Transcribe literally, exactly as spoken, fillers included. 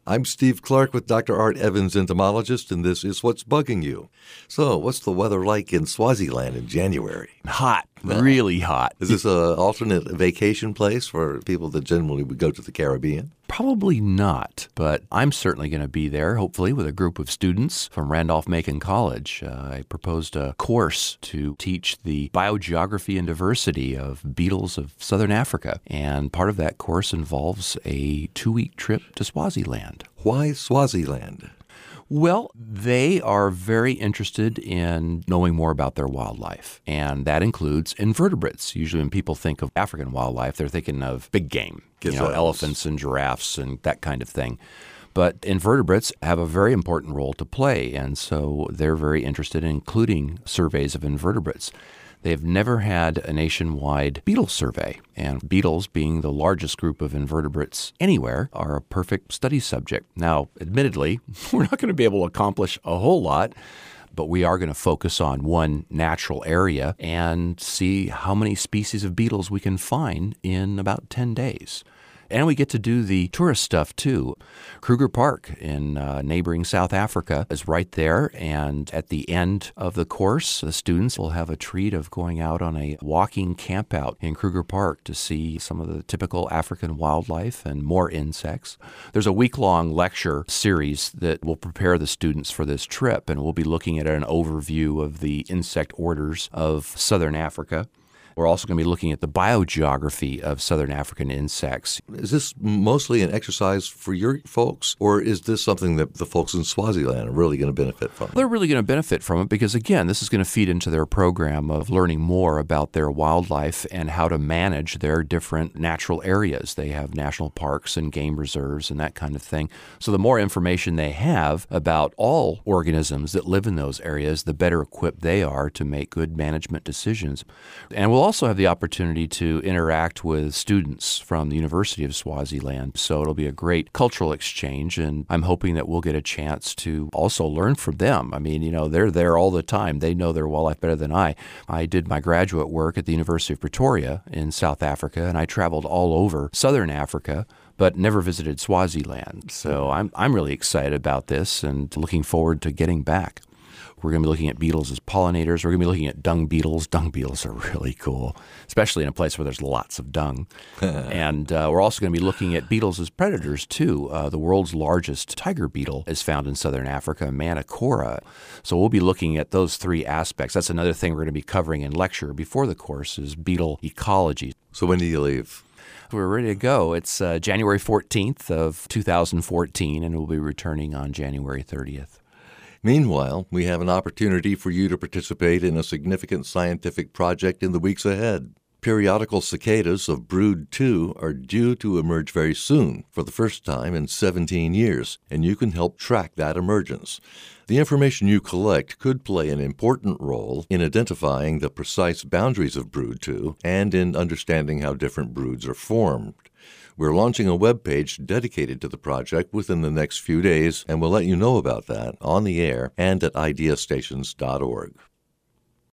I'm Steve Clark with Doctor Art Evans, entomologist, and this is What's Bugging You. So, what's the weather like in Swaziland in January? Hot, really hot. Is this an alternate vacation place for people that generally would go to the Caribbean? Probably not, but I'm certainly going to be there, hopefully, with a group of students from Randolph-Macon College. Uh, I proposed a course to teach the biogeography and diversity of beetles of southern Africa, and part of that course involves a two-week trip to Swaziland. Why Swaziland? Well, they are very interested in knowing more about their wildlife, and that includes invertebrates. Usually when people think of African wildlife, they're thinking of big game, you know, elephants and giraffes and that kind of thing. But invertebrates have a very important role to play, and so they're very interested in including surveys of invertebrates. They have never had a nationwide beetle survey, and beetles, being the largest group of invertebrates anywhere, are a perfect study subject. Now, admittedly, we're not going to be able to accomplish a whole lot, but we are going to focus on one natural area and see how many species of beetles we can find in about ten days. And we get to do the tourist stuff, too. Kruger Park in uh, neighboring South Africa is right there. And at the end of the course, the students will have a treat of going out on a walking campout in Kruger Park to see some of the typical African wildlife and more insects. There's a week-long lecture series that will prepare the students for this trip, and we'll be looking at an overview of the insect orders of southern Africa. We're also going to be looking at the biogeography of southern African insects. Is this mostly an exercise for your folks, or is this something that the folks in Swaziland are really going to benefit from? They're really going to benefit from it because, again, this is going to feed into their program of learning more about their wildlife and how to manage their different natural areas. They have national parks and game reserves and that kind of thing. So the more information they have about all organisms that live in those areas, the better equipped they are to make good management decisions. And we'll also have the opportunity to interact with students from the University of Swaziland. So it'll be a great cultural exchange, and I'm hoping that we'll get a chance to also learn from them. I mean, you know, they're there all the time. They know their wildlife better than I. I did my graduate work at the University of Pretoria in South Africa, and I traveled all over southern Africa, but never visited Swaziland. So I'm I'm really excited about this and looking forward to getting back. We're going to be looking at beetles as pollinators. We're going to be looking at dung beetles. Dung beetles are really cool, especially in a place where there's lots of dung. and uh, we're also going to be looking at beetles as predators, too. Uh, the world's largest tiger beetle is found in southern Africa, Manticora. So we'll be looking at those three aspects. That's another thing we're going to be covering in lecture before the course is beetle ecology. So when do you leave? We're ready to go. It's uh, January fourteenth of two thousand fourteen, and we'll be returning on January thirtieth. Meanwhile, we have an opportunity for you to participate in a significant scientific project in the weeks ahead. Periodical cicadas of brood two are due to emerge very soon, for the first time in seventeen years, and you can help track that emergence. The information you collect could play an important role in identifying the precise boundaries of brood two and in understanding how different broods are formed. We're launching a web page dedicated to the project within the next few days, and we'll let you know about that on the air and at idea stations dot org.